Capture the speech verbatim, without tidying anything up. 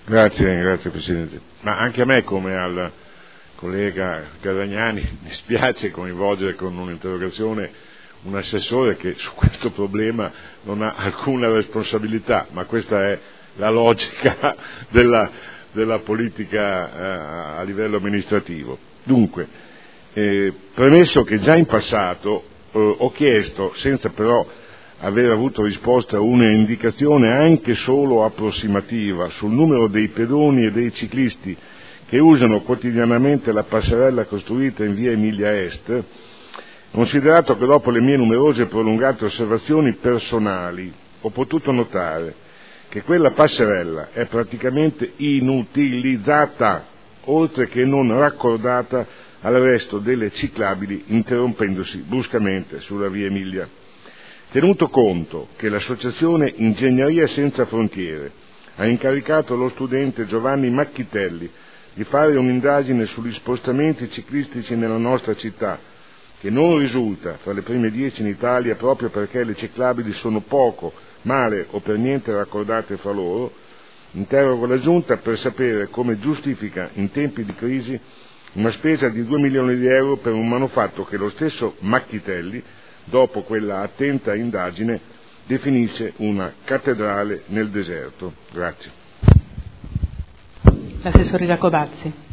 Grazie, grazie Presidente. Ma anche a me, come al collega Garagnani, dispiace coinvolgere con un'interrogazione un assessore che su questo problema non ha alcuna responsabilità, ma questa è la logica della, della politica eh, a livello amministrativo. Dunque, eh, premesso che già in passato eh, ho chiesto, senza però aver avuto risposta, una indicazione anche solo approssimativa sul numero dei pedoni e dei ciclisti che usano quotidianamente la passerella costruita in via Emilia Est, considerato che dopo le mie numerose e prolungate osservazioni personali ho potuto notare che quella passerella è praticamente inutilizzata, oltre che non raccordata al resto delle ciclabili, interrompendosi bruscamente sulla via Emilia. Tenuto conto che l'associazione Ingegneria Senza Frontiere ha incaricato lo studente Giovanni Macchitelli di fare un'indagine sugli spostamenti ciclistici nella nostra città, che non risulta fra le prime dieci in Italia proprio perché le ciclabili sono poco, male o per niente raccordate fra loro, interrogo la Giunta per sapere come giustifica in tempi di crisi una spesa di due milioni di euro per un manufatto che lo stesso Macchitelli, dopo quella attenta indagine, definisce una cattedrale nel deserto. Grazie. L'assessore Giacobazzi.